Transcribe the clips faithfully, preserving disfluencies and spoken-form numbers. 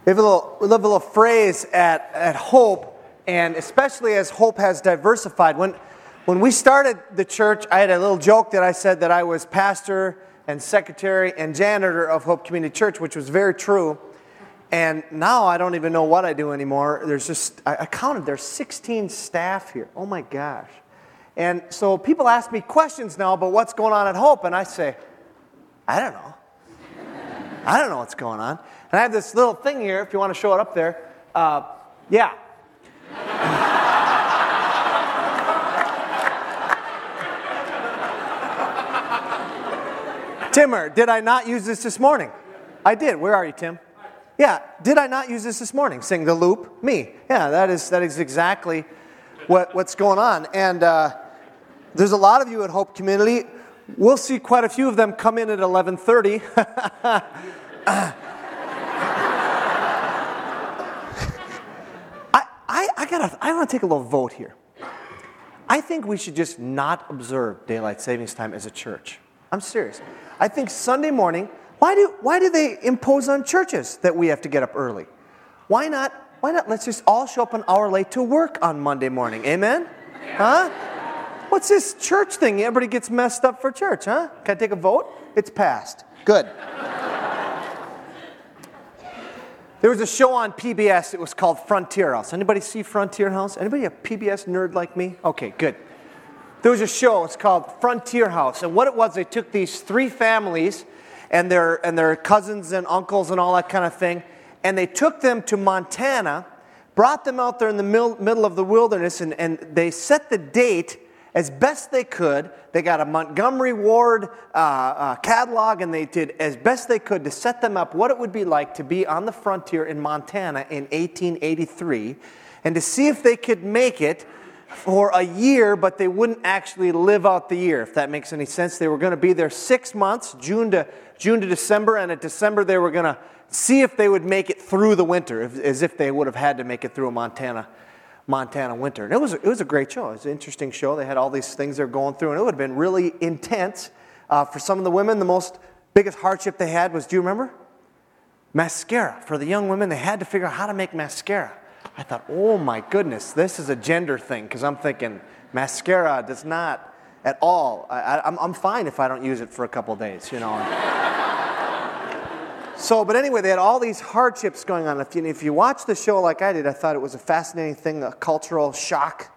We have a little, we have a little phrase at, at Hope, and especially as Hope has diversified. When, when we started the church, I had a little joke that I said that I was pastor and secretary and janitor of Hope Community Church, which was very true. And now I don't even know what I do anymore. There's just, I, I counted, there's sixteen staff here. Oh my gosh. And so people ask me questions now about what's going on at Hope, and I say, I don't know. I don't know what's going on. And I have this little thing here, if you want to show it up there. Uh, yeah. Timmer, did I not use this this morning? I did. Where are you, Tim? Yeah. Did I not use this this morning? Sing the loop. Me. Yeah, that is that is exactly what, what's going on. And uh, there's a lot of you at Hope Community. We'll see quite a few of them come in at eleven thirty. I, I gotta. I want to take a little vote here. I think we should just not observe daylight savings time as a church. I'm serious. I think Sunday morning. Why do Why do they impose on churches that we have to get up early? Why not? Why not? Let's just all show up an hour late to work on Monday morning. Amen? Huh? What's this church thing? Everybody gets messed up for church, huh? Can I take a vote? It's passed. Good. There was a show on P B S. It was called Frontier House. Anybody see Frontier House? Anybody a P B S nerd like me? Okay, good. There was a show. It's called Frontier House. And what it was, they took these three families and their and their cousins and uncles and all that kind of thing, and they took them to Montana, brought them out there in the middle, middle of the wilderness, and, and they set the date as best they could. They got a Montgomery Ward uh, uh, catalog, and they did as best they could to set them up what it would be like to be on the frontier in Montana in eighteen eighty-three, and to see if they could make it for a year, but they wouldn't actually live out the year, if that makes any sense. They were going to be there six months, June to June to December, and at December they were going to see if they would make it through the winter, if, as if they would have had to make it through a Montana Montana winter. And it was, it was a great show. It was an interesting show. They had all these things they're going through, and it would have been really intense. Uh, for some of the women, the most biggest hardship they had was, do you remember? Mascara. For the young women, they had to figure out how to make mascara. I thought, oh my goodness, this is a gender thing, because I'm thinking mascara does not at all. I, I, I'm, I'm fine if I don't use it for a couple days, you know. So, but anyway, they had all these hardships going on. If you, if you watch the show like I did, I thought it was a fascinating thing, a cultural shock.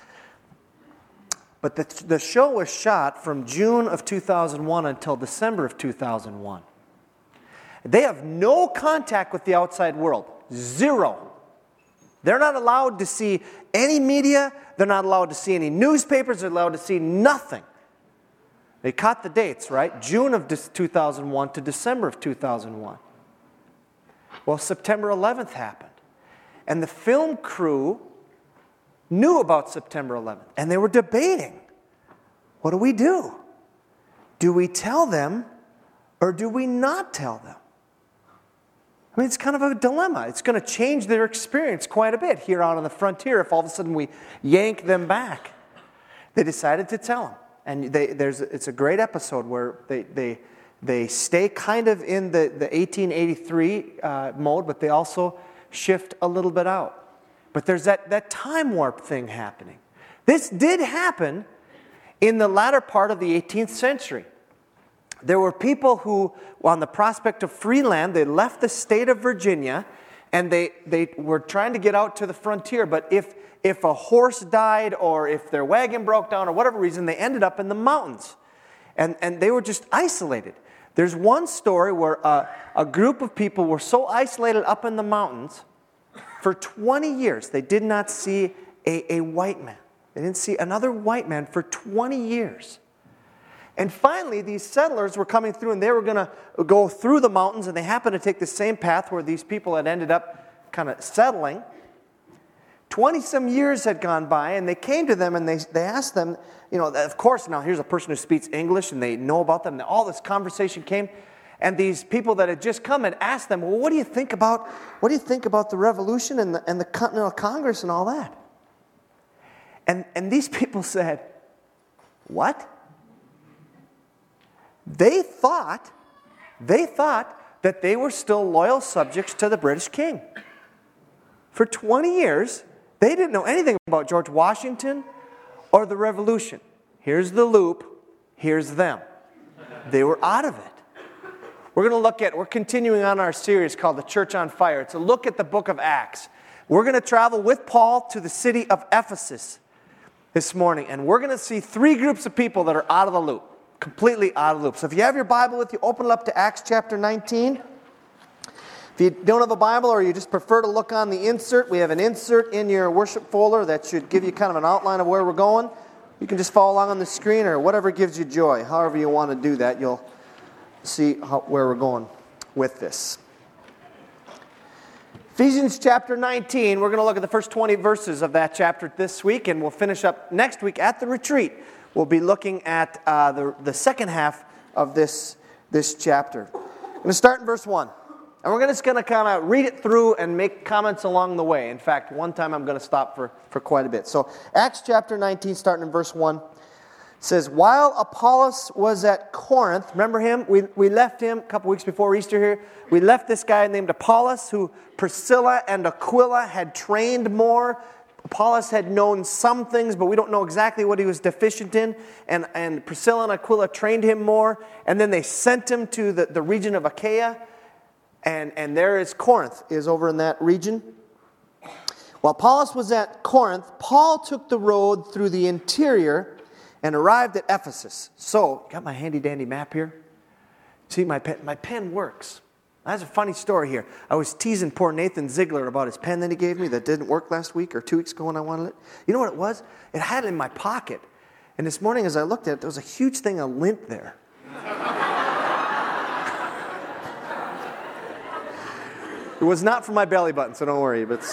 But the, the show was shot from June of two thousand one until December of two thousand one. They have no contact with the outside world. Zero. They're not allowed to see any media. They're not allowed to see any newspapers. They're allowed to see nothing. They caught the dates, right? June of two thousand one to December of two thousand one. Well, September eleventh happened. And the film crew knew about September eleventh. And they were debating, what do we do? Do we tell them or do we not tell them? I mean, it's kind of a dilemma. It's going to change their experience quite a bit here out on the frontier if all of a sudden we yank them back. They decided to tell them. And they, there's, it's a great episode where they, they, they stay kind of in the, the eighteen eighty-three uh, mode, but they also shift a little bit out. But there's that, that time warp thing happening. This did happen in the latter part of the eighteenth century. There were people who, on the prospect of free land, they left the state of Virginia, and they, they were trying to get out to the frontier. But if, if a horse died, or if their wagon broke down, or whatever reason, they ended up in the mountains. And, and they were just isolated. There's one story where uh, a group of people were so isolated up in the mountains, for twenty years, they did not see a, a white man. They didn't see another white man for twenty years. And finally, these settlers were coming through, and they were going to go through the mountains, and they happened to take the same path where these people had ended up kind of settling. Twenty-some years had gone by, and they came to them, and they, they asked them, you know, of course, now here's a person who speaks English, and they know about them, and all this conversation came, and these people that had just come had asked them, well, what do you think about, what do you think about the Revolution and the, and the Continental Congress and all that? And, and these people said, what? They thought, they thought that they were still loyal subjects to the British king. For twenty years, they didn't know anything about George Washington or the Revolution. Here's the loop. Here's them. They were out of it. We're going to look at, we're continuing on our series called The Church on Fire. It's a look at the book of Acts. We're going to travel with Paul to the city of Ephesus this morning, and we're going to see three groups of people that are out of the loop, completely out of the loop. So if you have your Bible with you, open it up to Acts chapter nineteen. If you don't have a Bible or you just prefer to look on the insert, we have an insert in your worship folder that should give you kind of an outline of where we're going. You can just follow along on the screen or whatever gives you joy. However you want to do that, you'll see how, where we're going with this. Ephesians chapter nineteen, we're going to look at the first twenty verses of that chapter this week, and we'll finish up next week at the retreat. We'll be looking at uh, the, the second half of this, this chapter. I'm going to start in verse one. And we're just going to kind of read it through and make comments along the way. In fact, one time I'm going to stop for, for quite a bit. So Acts chapter nineteen, starting in verse one, says, while Apollos was at Corinth, remember him? We, we left him a couple weeks before Easter here. We left this guy named Apollos, who Priscilla and Aquila had trained more. Apollos had known some things, but we don't know exactly what he was deficient in. And, and Priscilla and Aquila trained him more. And then they sent him to the, the region of Achaia. And, and there is Corinth, is over in that region. While Apollos was at Corinth, Paul took the road through the interior and arrived at Ephesus. So, got my handy-dandy map here. See, my pen, my pen works. That's a funny story here. I was teasing poor Nathan Ziegler about his pen that he gave me that didn't work last week or two weeks ago when I wanted it. You know what it was? It had it in my pocket. And this morning as I looked at it, there was a huge thing of lint there. It was not for my belly button, so don't worry. But,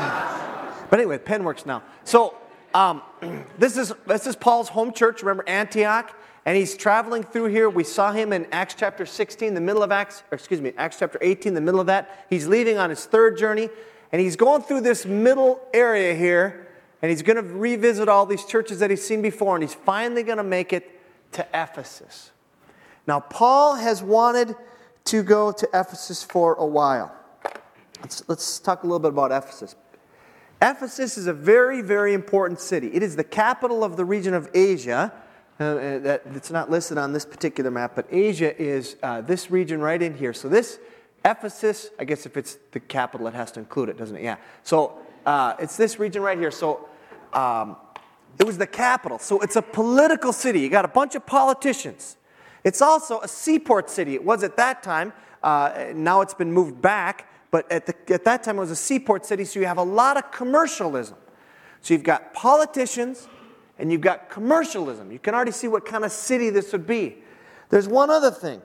uh, but anyway, pen works now. So um, this is this is Paul's home church. Remember Antioch, and he's traveling through here. We saw him in Acts chapter sixteen, the middle of Acts. Or excuse me, Acts chapter eighteen, the middle of that. He's leaving on his third journey, and he's going through this middle area here, and he's going to revisit all these churches that he's seen before, and he's finally going to make it to Ephesus. Now, Paul has wanted to go to Ephesus for a while. Let's, let's talk a little bit about Ephesus. Ephesus is a very, very important city. It is the capital of the region of Asia. Uh, that, it's not listed on this particular map, but Asia is uh, this region right in here. So this Ephesus, I guess if it's the capital, it has to include it, doesn't it? Yeah. So uh, it's this region right here. So um, it was the capital. So it's a political city. You got a bunch of politicians. It's also a seaport city. It was at that time. Uh, now it's been moved back. But at, the, at that time, it was a seaport city, so you have a lot of commercialism. So you've got politicians, and you've got commercialism. You can already see what kind of city this would be. There's one other thing.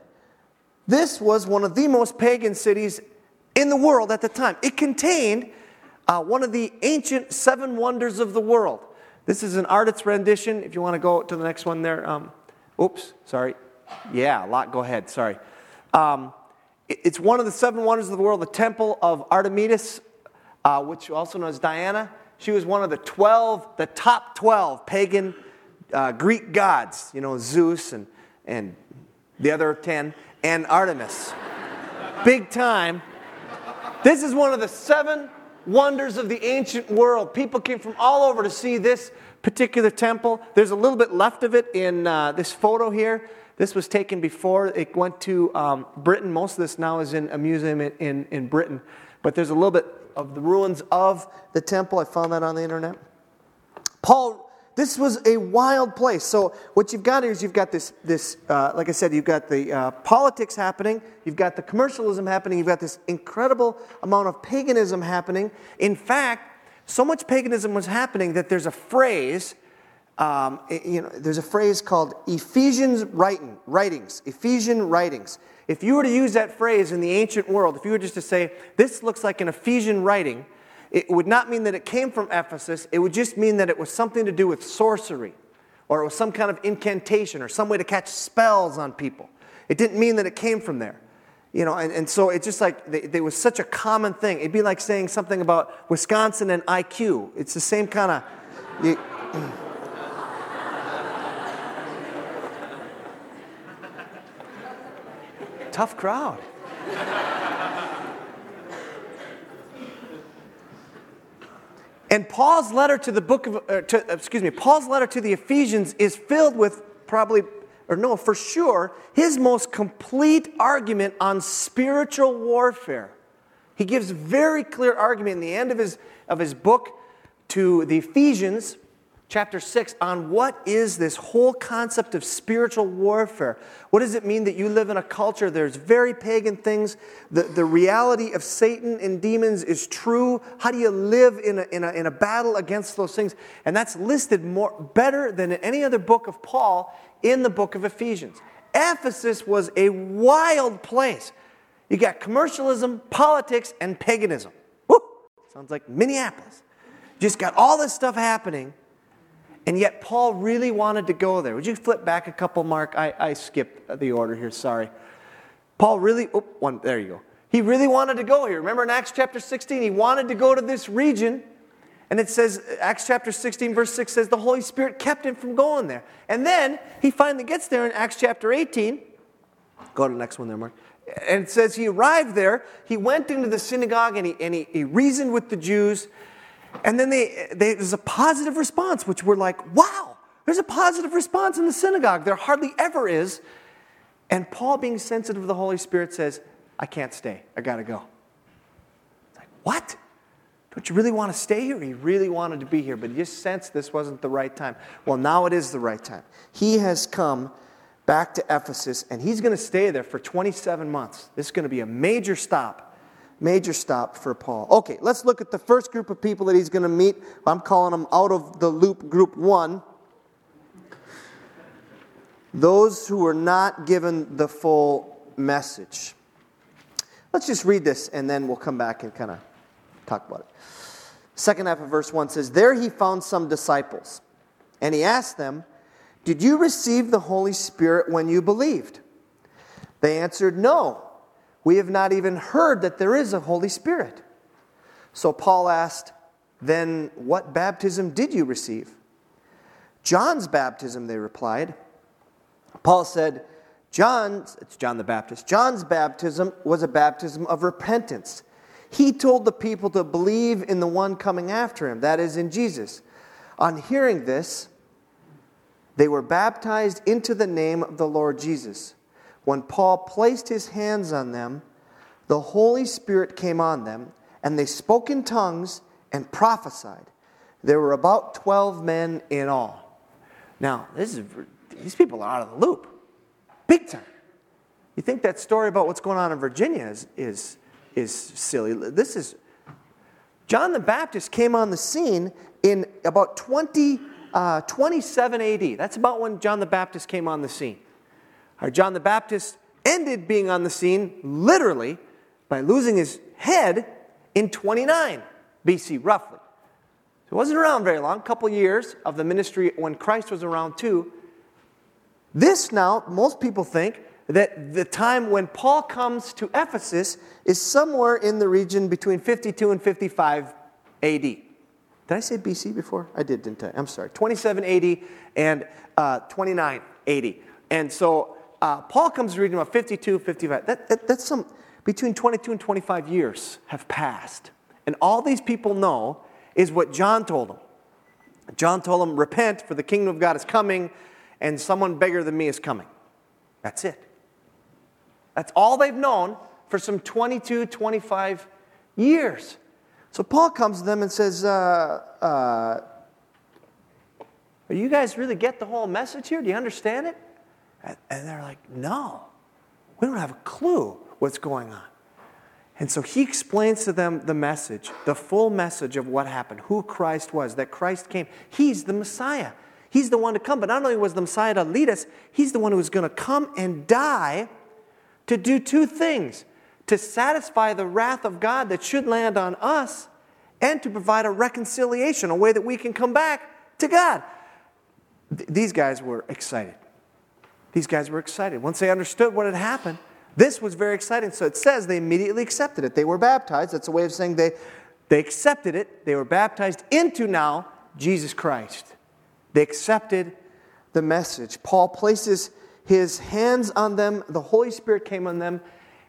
This was one of the most pagan cities in the world at the time. It contained uh, one of the ancient seven wonders of the world. This is an artist's rendition. If you want to go to the next one there. Um, oops, sorry. Yeah, a lot. Go ahead. Sorry. Um, It's one of the seven wonders of the world, the temple of Artemis, uh, which also known as Diana. She was one of the twelve, the top twelve pagan uh, Greek gods. You know, Zeus and, and the other ten, and Artemis. Big time. This is one of the seven wonders of the ancient world. People came from all over to see this particular temple. There's a little bit left of it in uh, this photo here. This was taken before it went to um, Britain. Most of this now is in a museum in, in, in Britain. But there's a little bit of the ruins of the temple. I found that on the internet. Paul, this was a wild place. So what you've got here is you've got this, this uh, like I said, you've got the uh, politics happening. You've got the commercialism happening. You've got this incredible amount of paganism happening. In fact, so much paganism was happening that there's a phrase... Um, you know, there's a phrase called Ephesians writing, writings, Ephesian writings. If you were to use that phrase in the ancient world, if you were just to say, this looks like an Ephesian writing, it would not mean that it came from Ephesus. It would just mean that it was something to do with sorcery, or it was some kind of incantation, or some way to catch spells on people. It didn't mean that it came from there. You know, and, and so it's just like, they, they was such a common thing. It'd be like saying something about Wisconsin and I Q. It's the same kind of... You, tough crowd. And Paul's letter to the book of, uh, to, excuse me, Paul's letter to the Ephesians is filled with probably, or no, for sure, his most complete argument on spiritual warfare. He gives a very clear argument in the end of his, of his book to the Ephesians, chapter six, on what is this whole concept of spiritual warfare. What does it mean that you live in a culture, there's very pagan things, the, the reality of Satan and demons is true. How do you live in a, in, a, in a battle against those things? And that's listed more better than in any other book of Paul in the book of Ephesians. Ephesus was a wild place. You got commercialism, politics, and paganism. Woo! Sounds like Minneapolis. Just got all this stuff happening. And yet Paul really wanted to go there. Would you flip back a couple, Mark? I, I skipped the order here, sorry. Paul really, oh, one, there you go. He really wanted to go here. Remember in Acts chapter sixteen, he wanted to go to this region. And it says, Acts chapter sixteen, verse six says, the Holy Spirit kept him from going there. And then he finally gets there in Acts chapter eighteen. Go to the next one there, Mark. And it says he arrived there. He went into the synagogue and he, and he, he reasoned with the Jews. And then they, they, there's a positive response, which we're like, wow, there's a positive response in the synagogue. There hardly ever is. And Paul, being sensitive to the Holy Spirit, says, I can't stay. I got to go. It's like, what? Don't you really want to stay here? He really wanted to be here, but he just sensed this wasn't the right time. Well, now it is the right time. He has come back to Ephesus, and he's going to stay there for twenty-seven months. This is going to be a major stop. Major stop for Paul. Okay, let's look at the first group of people that he's going to meet. I'm calling them out of the loop, group one. Those who were not given the full message. Let's just read this and then we'll come back and kind of talk about it. Second half of verse one says, there he found some disciples, and he asked them, did you receive the Holy Spirit when you believed? They answered, no. We have not even heard that there is a Holy Spirit. So Paul asked, then what baptism did you receive? John's baptism, they replied. Paul said, John's, it's John the Baptist, John's baptism was a baptism of repentance. He told the people to believe in the one coming after him, that is, in Jesus. On hearing this, they were baptized into the name of the Lord Jesus. When Paul placed his hands on them, the Holy Spirit came on them, and they spoke in tongues and prophesied. There were about twelve men in all. Now, this is, these people are out of the loop. Big time. You think that story about what's going on in Virginia is, is, is silly. This is, John the Baptist came on the scene in about twenty, uh, twenty-seven A D. That's about when John the Baptist came on the scene. John the Baptist ended being on the scene literally by losing his head in twenty-nine B C, roughly. So he wasn't around very long, a couple years of the ministry when Christ was around too. This now, most people think that the time when Paul comes to Ephesus is somewhere in the region between fifty-two and fifty-five A D. Did I say B C before? I did, didn't I? I'm sorry. twenty-seven A D and uh, twenty-nine A D. And so Uh, Paul comes to reading about fifty-two, fifty-five. That, that, that's some, between twenty-two and twenty-five years have passed. And all these people know is what John told them. John told them, repent, for the kingdom of God is coming, and someone bigger than me is coming. That's it. That's all they've known for some twenty-two, twenty-five years. So Paul comes to them and says, uh, uh, you guys really get the whole message here? Do you understand it? And they're like, no, we don't have a clue what's going on. And so he explains to them the message, the full message of what happened, who Christ was, that Christ came. He's the Messiah. He's the one to come. But not only was the Messiah to lead us, he's the one who was going to come and die to do two things: to satisfy the wrath of God that should land on us, and to provide a reconciliation, a way that we can come back to God. Th- these guys were excited. These guys were excited. Once they understood what had happened, this was very exciting. So it says they immediately accepted it. They were baptized. That's a way of saying they, they accepted it. They were baptized into now Jesus Christ. They accepted the message. Paul places his hands on them. The Holy Spirit came on them.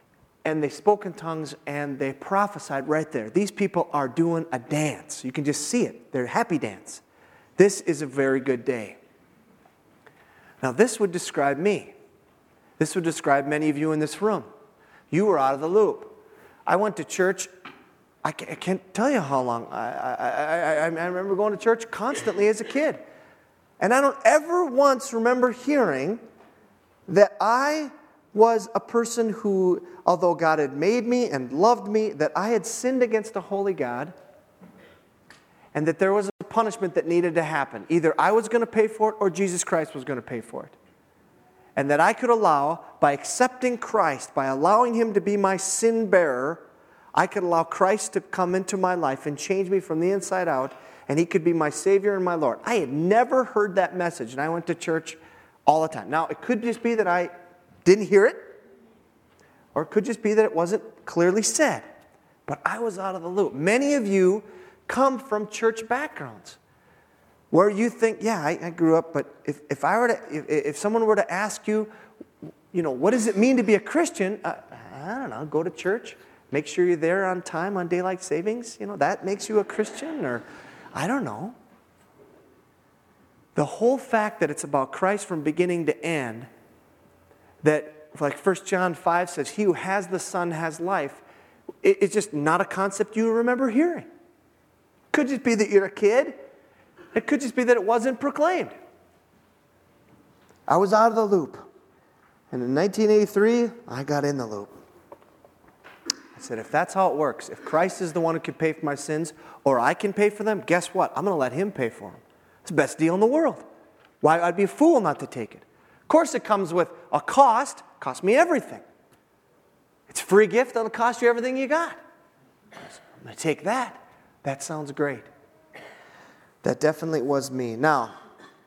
and they spoke in tongues, and they prophesied right there. These people are doing a dance. You can just see it. They're happy dance. This is a very good day. Now, this would describe me. This would describe many of you in this room. You were out of the loop. I went to church. I can't tell you how long. I, I, I, I remember going to church constantly as a kid. And I don't ever once remember hearing that I was a person who, although God had made me and loved me, that I had sinned against a holy God, and that there was a punishment that needed to happen. Either I was going to pay for it or Jesus Christ was going to pay for it. And that I could allow, by accepting Christ, by allowing Him to be my sin bearer, I could allow Christ to come into my life and change me from the inside out, and He could be my Savior and my Lord. I had never heard that message, and I went to church all the time. Now, it could just be that I didn't hear it, or it could just be that it wasn't clearly said. But I was out of the loop. Many of you come from church backgrounds where you think, yeah, I, I grew up, but if, if I were to, if, if someone were to ask you, you know, what does it mean to be a Christian? Uh, I don't know, go to church. Make sure you're there on time on daylight savings. You know, that makes you a Christian, or I don't know. The whole fact that it's about Christ from beginning to end, that like First John five says, he who has the Son has life, it, it's just not a concept you remember hearing. Could just be that you're a kid. It could just be that it wasn't proclaimed. I was out of the loop. And in nineteen eighty-three, I got in the loop. I said, if that's how it works, if Christ is the one who can pay for my sins, or I can pay for them, guess what? I'm going to let Him pay for them. It's the best deal in the world. Why? I'd be a fool not to take it. Of course, it comes with a cost. It cost me everything. It's a free gift that'll cost you everything you got. I'm going to take that. That sounds great. That definitely was me. Now,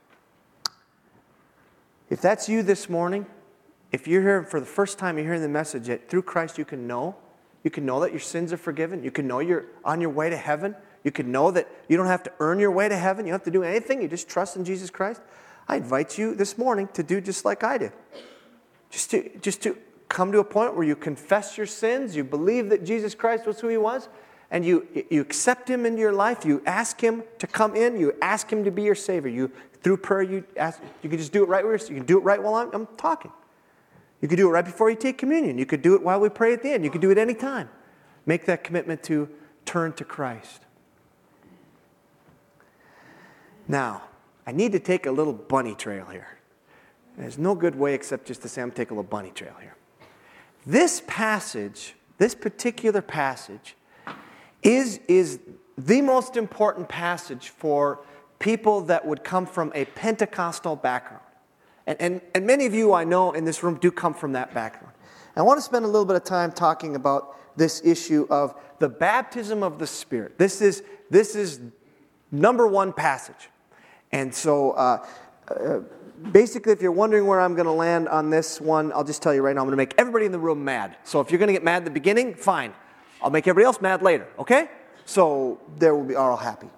if that's you this morning, if you're here for the first time, you're hearing the message that through Christ you can know, you can know that your sins are forgiven. You can know you're on your way to heaven. You can know that you don't have to earn your way to heaven. You don't have to do anything. You just trust in Jesus Christ. I invite you this morning to do just like I did. Just to, just to come to a point where you confess your sins, you believe that Jesus Christ was who He was, and you, you accept Him into your life. You ask Him to come in. You ask Him to be your Savior. You, through prayer, you ask. You can just do it right where you're, you can do it right while I'm, I'm talking. You could do it right before you take communion. You could do it while we pray at the end. You could do it any time. Make that commitment to turn to Christ. Now, I need to take a little bunny trail here. There's no good way except just to say I'm taking a little bunny trail here. This passage, this particular passage, is, is the most important passage for people that would come from a Pentecostal background. And, and, and many of you I know in this room do come from that background. And I want to spend a little bit of time talking about this issue of the baptism of the Spirit. This is, this is number one passage. And so uh, uh, basically, if you're wondering where I'm going to land on this one, I'll just tell you right now, I'm going to make everybody in the room mad. So if you're going to get mad at the beginning, fine. I'll make everybody else mad later, okay? So there will be are all happy.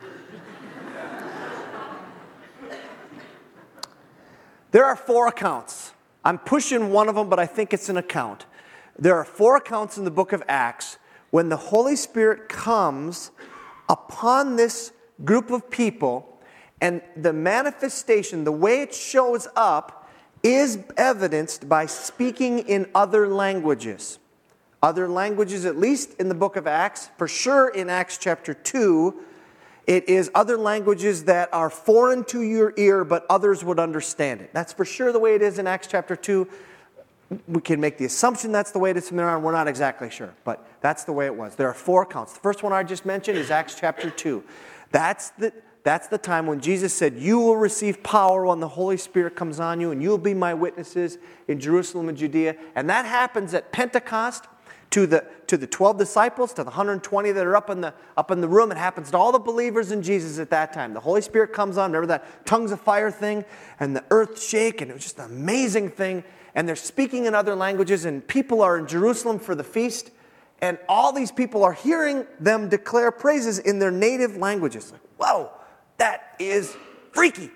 There are four accounts. I'm pushing one of them, but I think it's an account. There are four accounts in the book of Acts when the Holy Spirit comes upon this group of people, and the manifestation, the way it shows up, is evidenced by speaking in other languages. Other languages, at least in the book of Acts, for sure in Acts chapter two, it is other languages that are foreign to your ear, but others would understand it. That's for sure the way it is in Acts chapter two. We can make the assumption that's the way it is from there on. We're not exactly sure, but that's the way it was. There are four accounts. The first one I just mentioned is Acts chapter two. That's the, that's the time when Jesus said, you will receive power when the Holy Spirit comes on you, and you will be my witnesses in Jerusalem and Judea. And that happens at Pentecost. To the, to the twelve disciples, to the one hundred twenty that are up in, the, up in the room. It happens to all the believers in Jesus at that time. The Holy Spirit comes on. Remember that tongues of fire thing? And the earth shake, and it was just an amazing thing. And they're speaking in other languages, and people are in Jerusalem for the feast. And all these people are hearing them declare praises in their native languages. Like, whoa, that is freaky.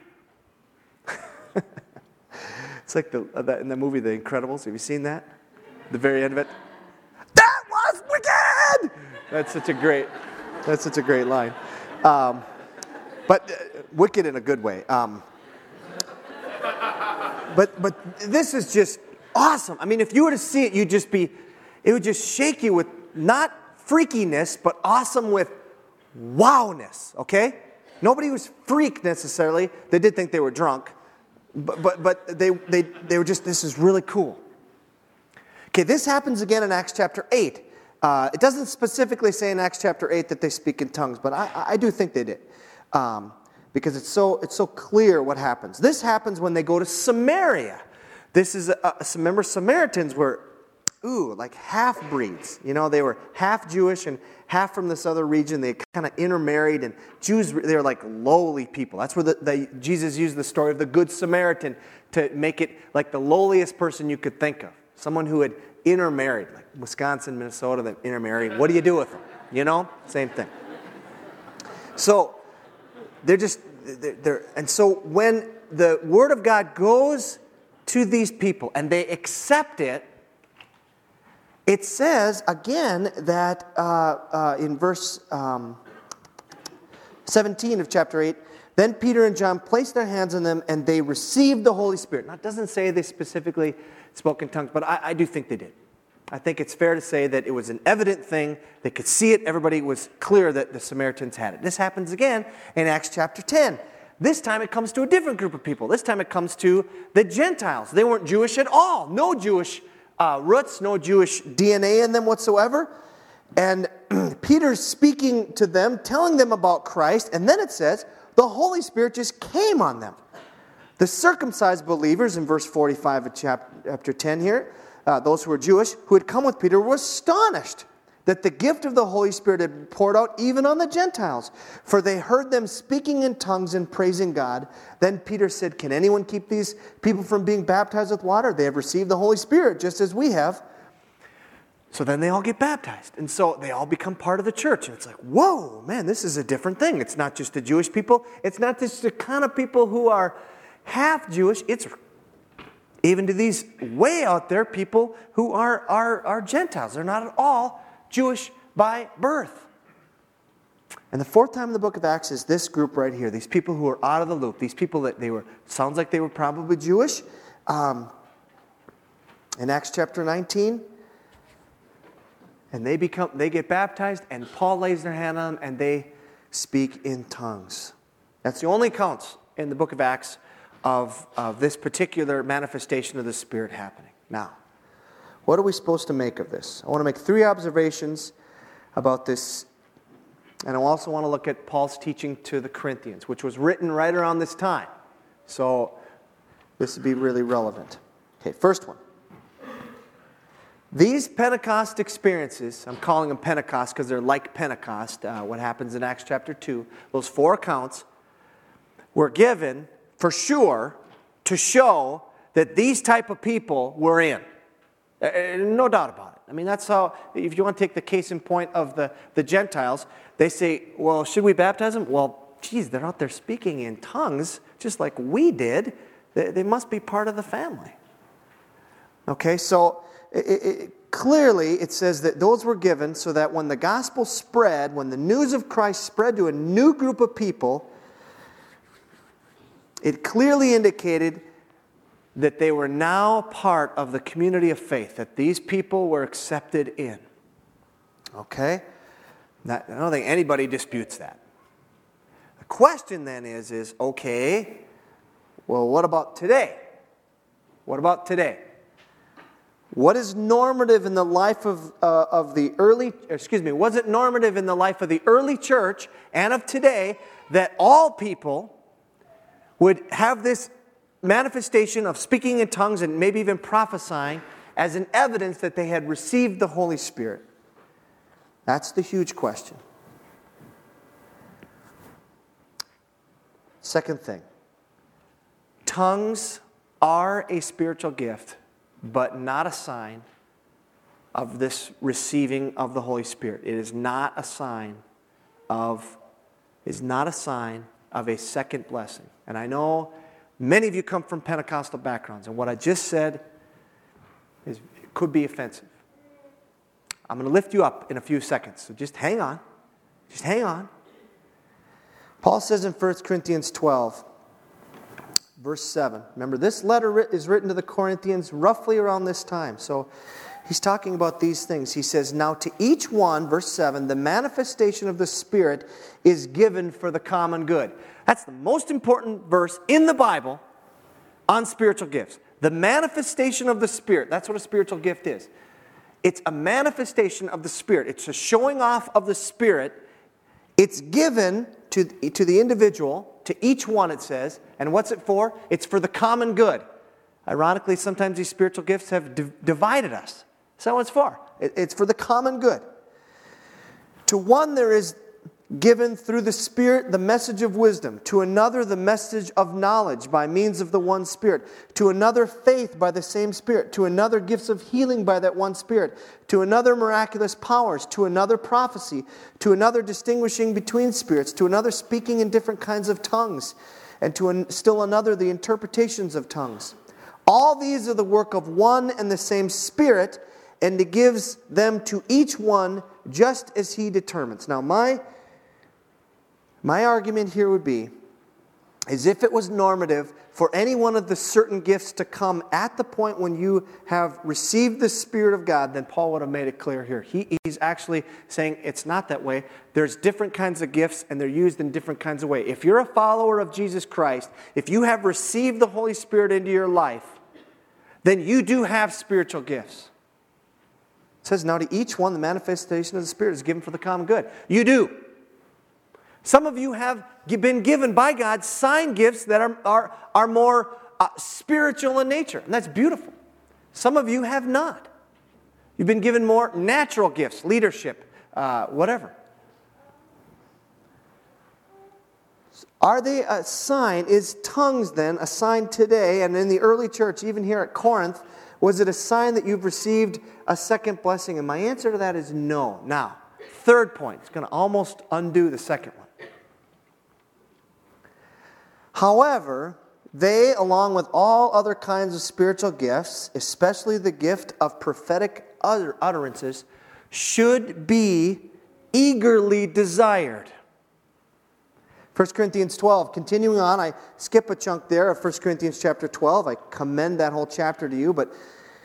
It's like the, uh, that in the movie The Incredibles. Have you seen that? The very end of it. That's such a great, that's such a great line. Um, but uh, wicked in a good way. Um, but but this is just awesome. I mean, if you were to see it, you'd just be, it would just shake you with not freakiness, but awesome with wowness, okay? Nobody was freaked necessarily. They did think they were drunk. But but, but they, they, they were just, this is really cool. Okay, this happens again in Acts chapter eight. Uh, it doesn't specifically say in Acts chapter eight that they speak in tongues, but I, I do think they did. Um, because it's so, it's so clear what happens. This happens when they go to Samaria. This is, a, a, remember, Samaritans were, ooh, like half-breeds. You know, they were half Jewish and half from this other region. They kind of intermarried, and Jews, they were like lowly people. That's where the, the, Jesus used the story of the Good Samaritan to make it like the lowliest person you could think of. Someone who had intermarried, like Wisconsin, Minnesota, that intermarried. What do you do with them? You know, same thing. So they're just, they're, they're and so when the Word of God goes to these people and they accept it, it says again that uh, uh, in verse um, seventeen of chapter eight, then Peter and John placed their hands on them and they received the Holy Spirit. Now, it doesn't say they specifically spoke in tongues, but I, I do think they did. I think it's fair to say that it was an evident thing. They could see it. Everybody was clear that the Samaritans had it. This happens again in Acts chapter ten. This time it comes to a different group of people. This time it comes to the Gentiles. They weren't Jewish at all. No Jewish uh, roots, no Jewish D N A in them whatsoever. And Peter's speaking to them, telling them about Christ. And then it says, the Holy Spirit just came on them. The circumcised believers, in verse forty-five of chapter ten here, uh, those who were Jewish, who had come with Peter, were astonished that the gift of the Holy Spirit had been poured out even on the Gentiles. For they heard them speaking in tongues and praising God. Then Peter said, can anyone keep these people from being baptized with water? They have received the Holy Spirit just as we have. So then they all get baptized. And so they all become part of the church. And it's like, whoa, man, this is a different thing. It's not just the Jewish people. It's not just the kind of people who are half Jewish. It's even to these way out there people who are, are, are Gentiles. They're not at all Jewish by birth. And the fourth time in the book of Acts is this group right here. These people who are out of the loop. These people that they were, sounds like they were probably Jewish. Um, in Acts chapter nineteen. And they become, they get baptized, and Paul lays their hand on them, and they speak in tongues. That's the only accounts in the book of Acts of, of this particular manifestation of the Spirit happening. Now, what are we supposed to make of this? I want to make three observations about this, and I also want to look at Paul's teaching to the Corinthians, which was written right around this time. So this would be really relevant. Okay, first one. These Pentecost experiences, I'm calling them Pentecost because they're like Pentecost, uh, what happens in Acts chapter two, those four accounts were given for sure to show that these type of people were in. Uh, no doubt about it. I mean, that's how, if you want to take the case in point of the, the Gentiles, they say, well, should we baptize them? Well, geez, they're out there speaking in tongues just like we did. They, they must be part of the family. Okay, so It, it, clearly, it says that those were given so that when the gospel spread, when the news of Christ spread to a new group of people, it clearly indicated that they were now part of the community of faith, that these people were accepted in. Okay? Not, I don't think anybody disputes that. The question then is, is, okay, well, what about today? What about today? What is normative in the life of, uh, of the early, excuse me, was it normative in the life of the early church and of today that all people would have this manifestation of speaking in tongues and maybe even prophesying as an evidence that they had received the Holy Spirit? That's the huge question. Second thing, tongues are a spiritual gift, but not a sign of this receiving of the Holy Spirit. It is not a sign of, is not a sign of a second blessing. And I know many of you come from Pentecostal backgrounds, and what I just said is, it could be offensive. I'm going to lift you up in a few seconds, so just hang on. Just hang on. Paul says in First Corinthians twelve, verse seven. Remember, this letter is written to the Corinthians roughly around this time. So he's talking about these things. He says, now to each one, verse seven, the manifestation of the Spirit is given for the common good. That's the most important verse in the Bible on spiritual gifts. The manifestation of the Spirit. That's what a spiritual gift is. It's a manifestation of the Spirit. It's a showing off of the Spirit. It's given to, to the individual, to each one, it says. And what's it for? It's for the common good. Ironically, sometimes these spiritual gifts have di- divided us. That's not what it's for. It, it's for the common good. To one there is given through the Spirit the message of wisdom, to another the message of knowledge by means of the one Spirit, to another faith by the same Spirit, to another gifts of healing by that one Spirit, to another miraculous powers, to another prophecy, to another distinguishing between spirits, to another speaking in different kinds of tongues, and to an, still another the interpretations of tongues. All these are the work of one and the same Spirit, and He gives them to each one just as He determines. Now my My argument here would be, as if it was normative for any one of the certain gifts to come at the point when you have received the Spirit of God, then Paul would have made it clear here. He, he's actually saying it's not that way. There's different kinds of gifts, and they're used in different kinds of ways. If you're a follower of Jesus Christ, if you have received the Holy Spirit into your life, then you do have spiritual gifts. It says, now to each one the manifestation of the Spirit is given for the common good. You do. Some of you have been given by God sign gifts that are, are, are more uh, spiritual in nature, and that's beautiful. Some of you have not. You've been given more natural gifts, leadership, uh, whatever. Are they a sign? Is tongues then a sign today? And in the early church, even here at Corinth, was it a sign that you've received a second blessing? And my answer to that is no. Now, third point. It's going to almost undo the second one. However, they, along with all other kinds of spiritual gifts, especially the gift of prophetic utter- utterances, should be eagerly desired. First Corinthians twelve, continuing on, I skip a chunk there of First Corinthians chapter twelve. I commend that whole chapter to you, but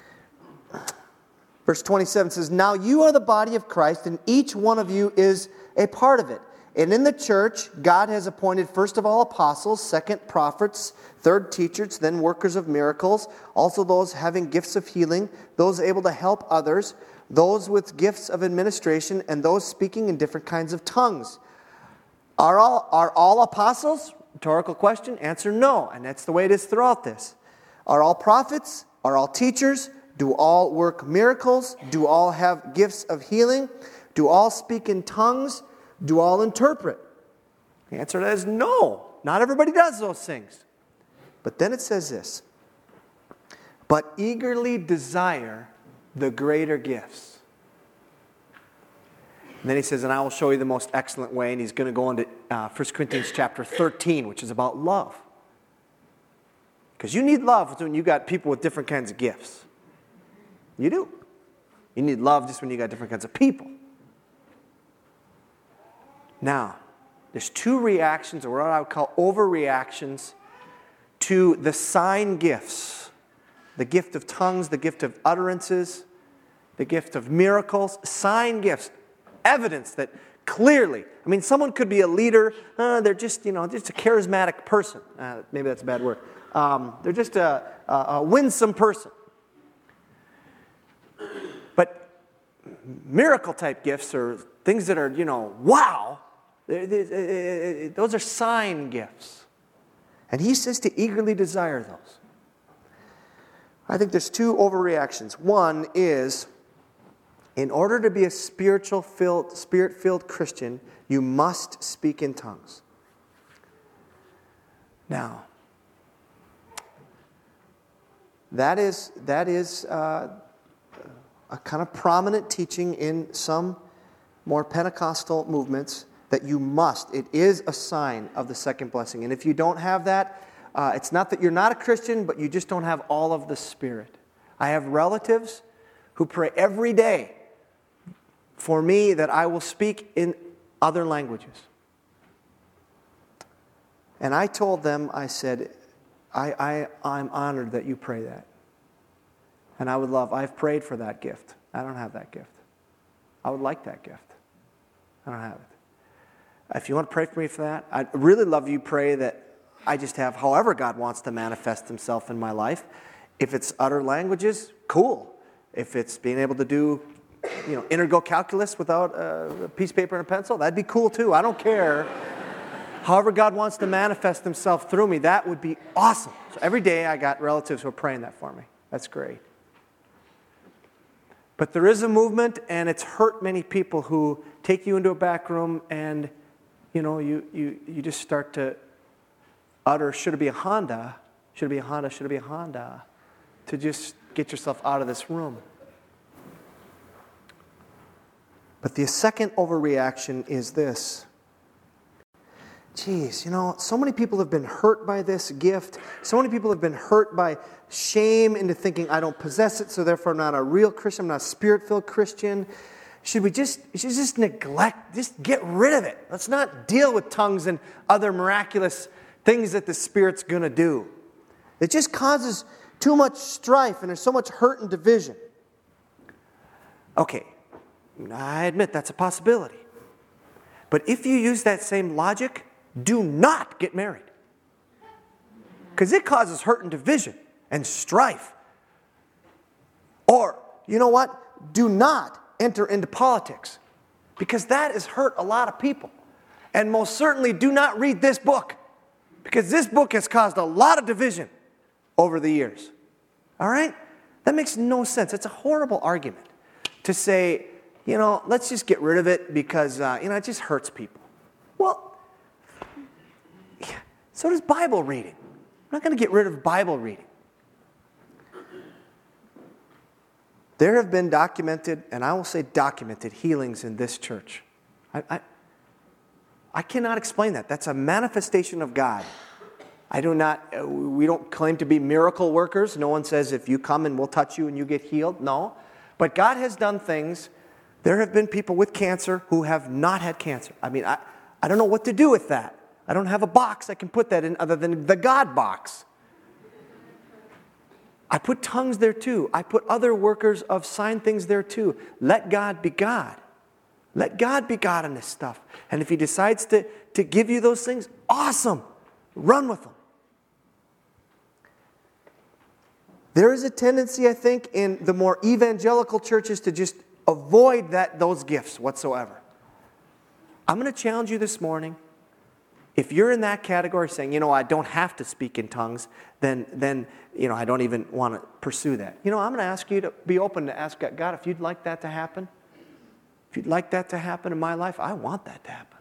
verse twenty-seven says, now you are the body of Christ, and each one of you is a part of it. And in the church, God has appointed first of all apostles, second prophets, third teachers, then workers of miracles, also those having gifts of healing, those able to help others, those with gifts of administration, and those speaking in different kinds of tongues. Are all, are all apostles? Rhetorical question. Answer, no. And that's the way it is throughout this. Are all prophets? Are all teachers? Do all work miracles? Do all have gifts of healing? Do all speak in tongues? Do all interpret? The answer to that is no. Not everybody does those things. But then it says this. But eagerly desire the greater gifts. And then he says, and I will show you the most excellent way. And he's going to go into uh, First Corinthians chapter thirteen, which is about love. Because you need love when you got people with different kinds of gifts. You do. You need love just when you got different kinds of people. Now, there's two reactions, or what I would call overreactions, to the sign gifts. The gift of tongues, the gift of utterances, the gift of miracles. Sign gifts. Evidence that clearly, I mean, someone could be a leader. Uh, they're just, you know, just a charismatic person. Uh, maybe that's a bad word. Um, they're just a, a, a winsome person. But miracle-type gifts are things that are, you know, wow. They're, they're, those are sign gifts. And he says to eagerly desire those. I think there's two overreactions. One is, in order to be a spiritual filled, spirit-filled Christian, you must speak in tongues. Now, that is, that is uh, a kind of prominent teaching in some more Pentecostal movements, that you must. It is a sign of the second blessing. And if you don't have that, uh, it's not that you're not a Christian, but you just don't have all of the Spirit. I have relatives who pray every day for me that I will speak in other languages. And I told them, I said, I, I, I'm honored that you pray that. And I would love, I've prayed for that gift. I don't have that gift. I would like that gift. I don't have it. If you want to pray for me for that, I'd really love you pray that I just have however God wants to manifest himself in my life. If it's utter languages, cool. If it's being able to do, you know, integral calculus without a piece of paper and a pencil, that'd be cool too. I don't care. However God wants to manifest himself through me, that would be awesome. So every day I got relatives who are praying that for me. That's great. But there is a movement, and it's hurt many people who take you into a back room and, you know, you, you, you just start to utter, should it be a Honda? Should it be a Honda? Should it be a Honda? To just get yourself out of this room. But the second overreaction is this. Geez, you know, so many people have been hurt by this gift. So many people have been hurt by shame into thinking, I don't possess it, so therefore I'm not a real Christian, I'm not a spirit-filled Christian. Should we just, should we just neglect, just get rid of it? Let's not deal with tongues and other miraculous things that the Spirit's going to do. It just causes too much strife, and there's so much hurt and division. Okay, I admit that's a possibility. But if you use that same logic, do not get married. Because it causes hurt and division and strife. Or, you know what? Do not enter into politics. Because that has hurt a lot of people. And most certainly do not read this book. Because this book has caused a lot of division over the years. All right? That makes no sense. It's a horrible argument to say, you know, let's just get rid of it because, uh, you know, it just hurts people. Well, so does Bible reading. I'm not going to get rid of Bible reading. There have been documented, and I will say documented, healings in this church. I, I, I cannot explain that. That's a manifestation of God. I do not, we don't claim to be miracle workers. No one says if you come and we'll touch you and you get healed. No. But God has done things. There have been people with cancer who have not had cancer. I mean, I, I don't know what to do with that. I don't have a box I can put that in other than the God box. I put tongues there too. I put other workers of sign things there too. Let God be God. Let God be God in this stuff. And if he decides to, to give you those things, awesome. Run with them. There is a tendency, I think, in the more evangelical churches to just avoid that those gifts whatsoever. I'm going to challenge you this morning. If you're in that category saying, you know, I don't have to speak in tongues, then, then you know, I don't even want to pursue that. You know, I'm going to ask you to be open to ask God, God, if you'd like that to happen, if you'd like that to happen in my life, I want that to happen.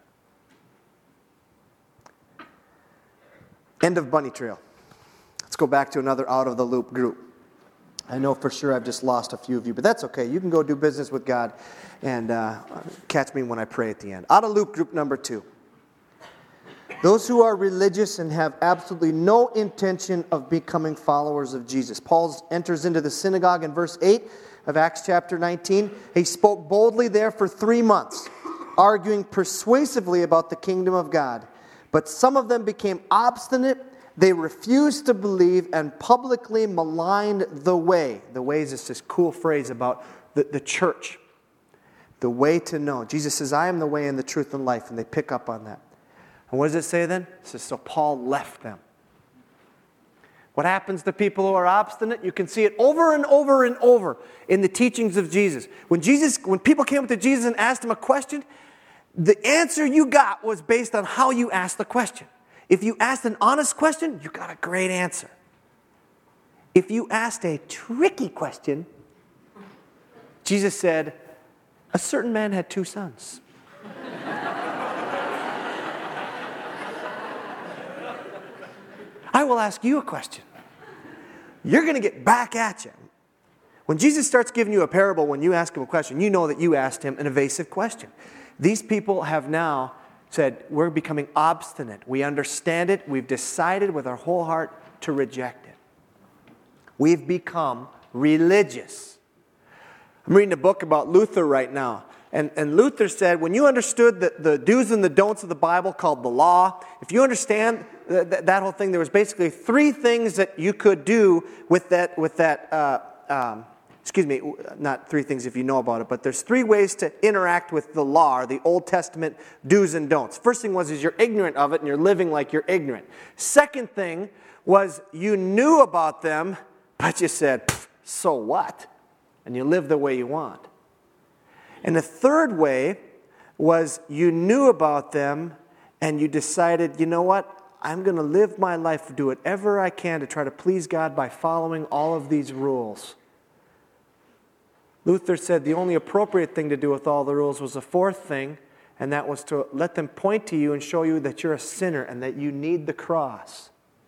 End of bunny trail. Let's go back to another out-of-the-loop group. I know for sure I've just lost a few of you, but that's okay. You can go do business with God and uh, catch me when I pray at the end. Out-of-loop group number two. Those who are religious and have absolutely no intention of becoming followers of Jesus. Paul enters into the synagogue in verse eight of Acts chapter nineteen. He spoke boldly there for three months, arguing persuasively about the kingdom of God. But some of them became obstinate. They refused to believe and publicly maligned the way. The way is just this cool phrase about the, the church. The way to know. Jesus says, I am the way and the truth and life. And they pick up on that. And what does it say then? It says, so Paul left them. What happens to people who are obstinate? You can see it over and over and over in the teachings of Jesus. When Jesus, when people came up to Jesus and asked him a question, the answer you got was based on how you asked the question. If you asked an honest question, you got a great answer. If you asked a tricky question, Jesus said, a certain man had two sons. I will ask you a question. You're going to get back at you. When Jesus starts giving you a parable, when you ask him a question, you know that you asked him an evasive question. These people have now said, we're becoming obstinate. We understand it. We've decided with our whole heart to reject it. We've become religious. I'm reading a book about Luther right now. And, and Luther said, when you understood the, the do's and the don'ts of the Bible called the law, if you understand th- th- that whole thing, there was basically three things that you could do with that, with that uh, um, excuse me, not three things if you know about it, but there's three ways to interact with the law, or the Old Testament do's and don'ts. First thing was is you're ignorant of it and you're living like you're ignorant. Second thing was you knew about them, but you said, so what? And you live the way you want. And the third way was you knew about them and you decided, you know what? I'm going to live my life, do whatever I can to try to please God by following all of these rules. Luther said the only appropriate thing to do with all the rules was the fourth thing, and that was to let them point to you and show you that you're a sinner and that you need the cross.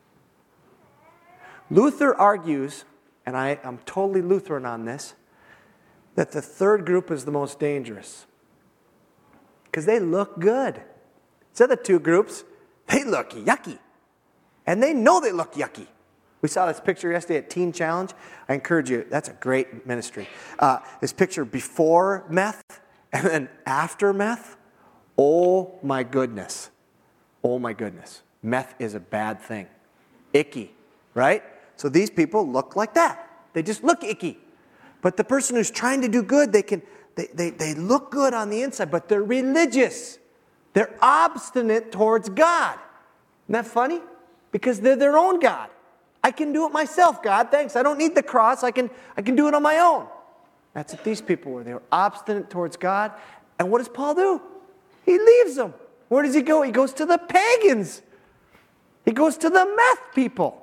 Luther argues, and I, I'm totally Lutheran on this, that the third group is the most dangerous. Because they look good. The other two groups, they look yucky. And they know they look yucky. We saw this picture yesterday at Teen Challenge. I encourage you, that's a great ministry. Uh, this picture before meth and then after meth. Oh my goodness. Oh my goodness. Meth is a bad thing. Icky, right? So these people look like that. They just look icky. But the person who's trying to do good, they can they, they, they look good on the inside, but they're religious. They're obstinate towards God. Isn't that funny? Because they're their own God. I can do it myself, God. Thanks. I don't need the cross. I can, I can do it on my own. That's what these people were. They were obstinate towards God. And what does Paul do? He leaves them. Where does he go? He goes to the pagans. He goes to the meth people.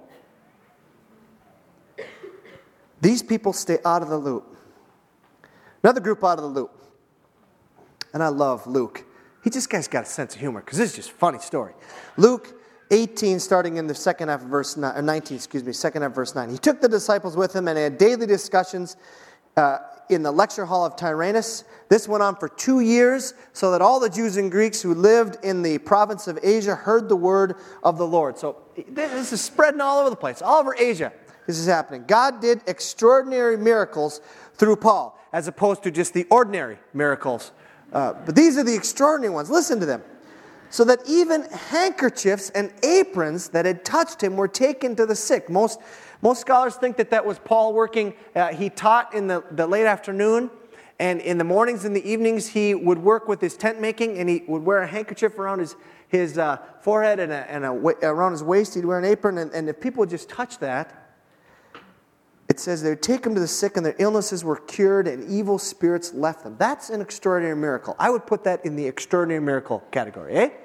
These people stay out of the loop. Another group out of the loop. And I love Luke. He just guy's got a sense of humor because this is just a funny story. Luke eighteen, starting in the second half of verse nine, or nineteen, excuse me, second half of verse nine. He took the disciples with him and they had daily discussions uh, in the lecture hall of Tyrannus. This went on for two years, so that all the Jews and Greeks who lived in the province of Asia heard the word of the Lord. So this is spreading all over the place, all over Asia. This is happening. God did extraordinary miracles through Paul, as opposed to just the ordinary miracles. Uh, but these are the extraordinary ones. Listen to them. So that even handkerchiefs and aprons that had touched him were taken to the sick. Most, most scholars think that that was Paul working. Uh, he taught in the, the late afternoon, and in the mornings and the evenings he would work with his tent making, and he would wear a handkerchief around his, his uh, forehead and, a, and a, around his waist. He'd wear an apron, and, and if people would just touch that, it says they would take them to the sick and their illnesses were cured and evil spirits left them. That's an extraordinary miracle. I would put that in the extraordinary miracle category, eh?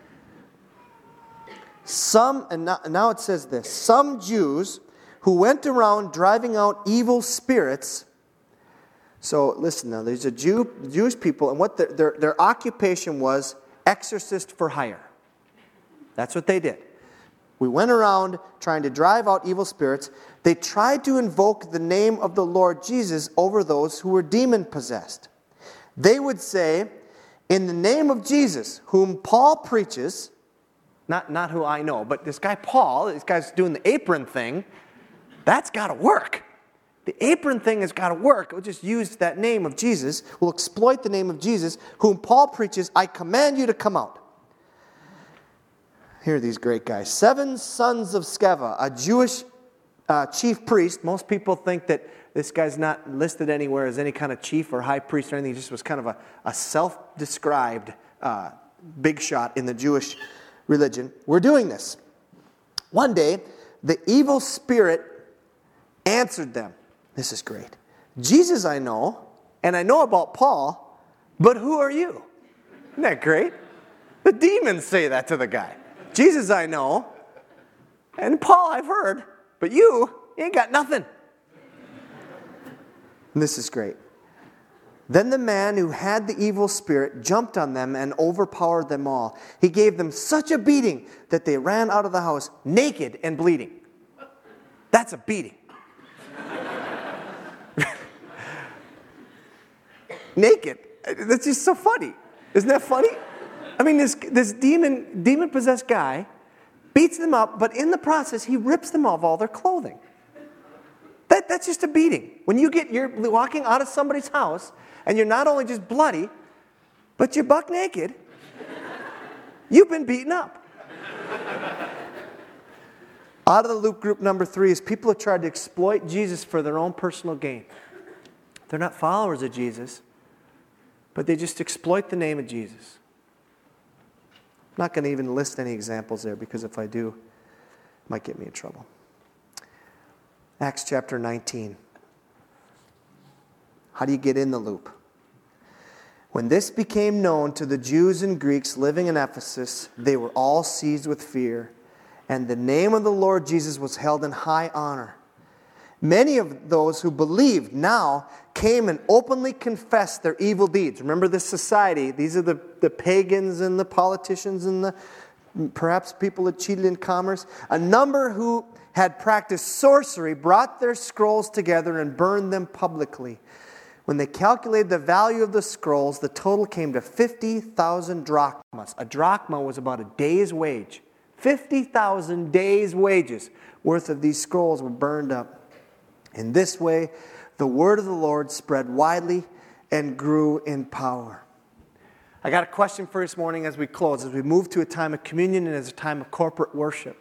Some, and now, now it says this, some Jews who went around driving out evil spirits. So listen now, there's a Jew, Jewish people, and what their, their, their occupation was exorcist for hire. That's what they did. We went around trying to drive out evil spirits. They tried to invoke the name of the Lord Jesus over those who were demon-possessed. They would say, in the name of Jesus, whom Paul preaches, not, not who I know, but this guy Paul, this guy's doing the apron thing, that's got to work. The apron thing has got to work. We'll just use that name of Jesus. We'll exploit the name of Jesus, whom Paul preaches, I command you to come out. Here are these great guys. Seven sons of Sceva, a Jewish uh, chief priest. Most people think that this guy's not listed anywhere as any kind of chief or high priest or anything. He just was kind of a, a self-described uh, big shot in the Jewish religion. We're doing this. One day, the evil spirit answered them. This is great. Jesus I know, and I know about Paul, but who are you? Isn't that great? The demons say that to the guy. Jesus I know, and Paul I've heard, but you, you ain't got nothing. And this is great. Then the man who had the evil spirit jumped on them and overpowered them all. He gave them such a beating that they ran out of the house naked and bleeding. That's a beating. Naked. That's just so funny. Isn't that funny? I mean, this this demon demon possessed guy beats them up, but in the process, he rips them of all their clothing. That that's just a beating. When you get you're walking out of somebody's house and you're not only just bloody, but you're buck naked. You've been beaten up. Out of the loop group number three is people who tried to exploit Jesus for their own personal gain. They're not followers of Jesus, but they just exploit the name of Jesus. I'm not going to even list any examples there, because if I do, it might get me in trouble. Acts chapter nineteen. How do you get in the loop? When this became known to the Jews and Greeks living in Ephesus, they were all seized with fear, and the name of the Lord Jesus was held in high honor. Many of those who believed now came and openly confessed their evil deeds. Remember this society. These are the, the pagans and the politicians and the perhaps people that cheated in commerce. A number who had practiced sorcery brought their scrolls together and burned them publicly. When they calculated the value of the scrolls, the total came to fifty thousand drachmas. A drachma was about a day's wage. fifty thousand days' wages worth of these scrolls were burned up. In this way, the word of the Lord spread widely and grew in power. I got a question for you this morning as we close, as we move to a time of communion and as a time of corporate worship.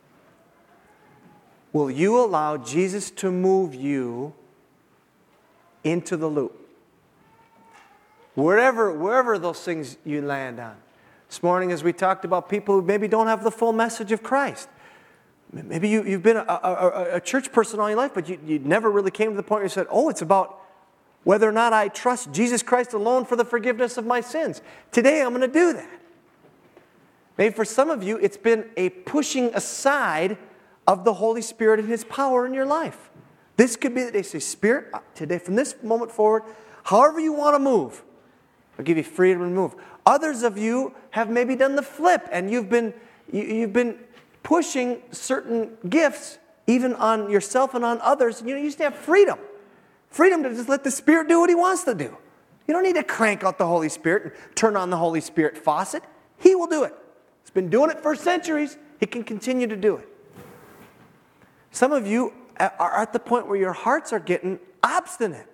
Will you allow Jesus to move you into the loop? Wherever, wherever those things you land on. This morning, as we talked about people who maybe don't have the full message of Christ. Maybe you, you've been a, a, a church person all your life, but you, you never really came to the point where you said, oh, it's about whether or not I trust Jesus Christ alone for the forgiveness of my sins. Today, I'm going to do that. Maybe for some of you, it's been a pushing aside of the Holy Spirit and His power in your life. This could be the day. Say, Spirit, today, from this moment forward, however you want to move, I'll give you freedom to move. Others of you have maybe done the flip, and you've been you, you've been pushing certain gifts, even on yourself and on others. You know, you used to have freedom. Freedom to just let the Spirit do what He wants to do. You don't need to crank out the Holy Spirit and turn on the Holy Spirit faucet. He will do it. He's been doing it for centuries. He can continue to do it. Some of you are at the point where your hearts are getting obstinate.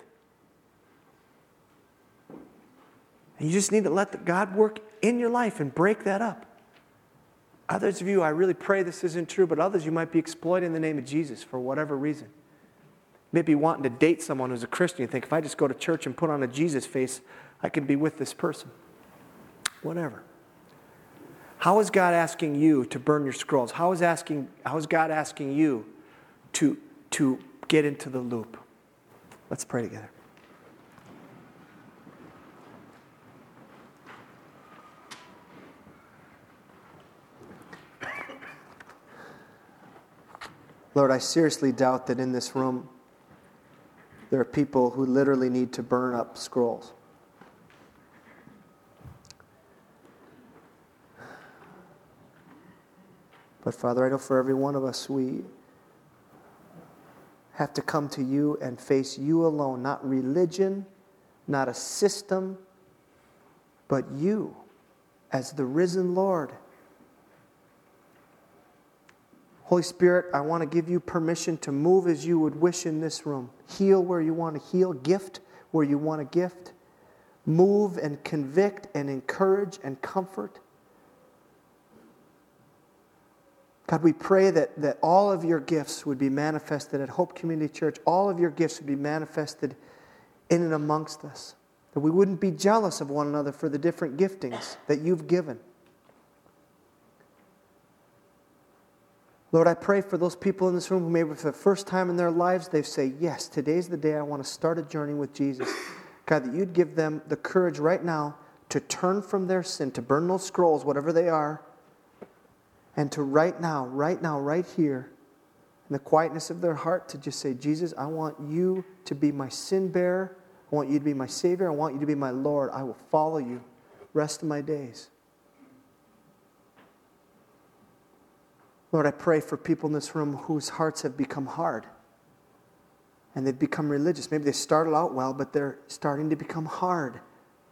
And you just need to let the God work in your life and break that up. Others of you, I really pray this isn't true, but others you might be exploiting the name of Jesus for whatever reason. Maybe wanting to date someone who's a Christian. You think, if I just go to church and put on a Jesus face, I can be with this person. Whatever. How is God asking you to burn your scrolls? How is asking? How is God asking you to, to get into the loop? Let's pray together. Lord, I seriously doubt that in this room there are people who literally need to burn up scrolls. But Father, I know for every one of us, we have to come to you and face you alone, not religion, not a system, but you as the risen Lord. Holy Spirit, I want to give you permission to move as you would wish in this room. Heal where you want to heal. Gift where you want to gift. Move and convict and encourage and comfort. God, we pray that, that all of your gifts would be manifested at Hope Community Church. All of your gifts would be manifested in and amongst us. That we wouldn't be jealous of one another for the different giftings that you've given. Lord, I pray for those people in this room who maybe for the first time in their lives, they say, yes, today's the day I want to start a journey with Jesus. God, that you'd give them the courage right now to turn from their sin, to burn those scrolls, whatever they are, and to right now, right now, right here, in the quietness of their heart, to just say, Jesus, I want you to be my sin bearer. I want you to be my Savior. I want you to be my Lord. I will follow you the rest of my days. Lord, I pray for people in this room whose hearts have become hard and they've become religious. Maybe they started out well, but they're starting to become hard.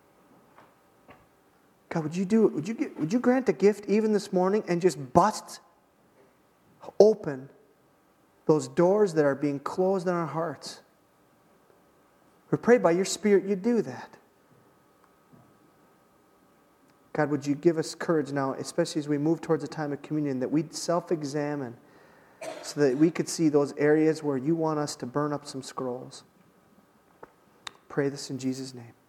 God, would you do it? Would you get, would you grant a gift even this morning and just bust open those doors that are being closed in our hearts? We pray by your Spirit you do that. God, would you give us courage now, especially as we move towards a time of communion, that we'd self-examine so that we could see those areas where you want us to burn up some scrolls. Pray this in Jesus' name.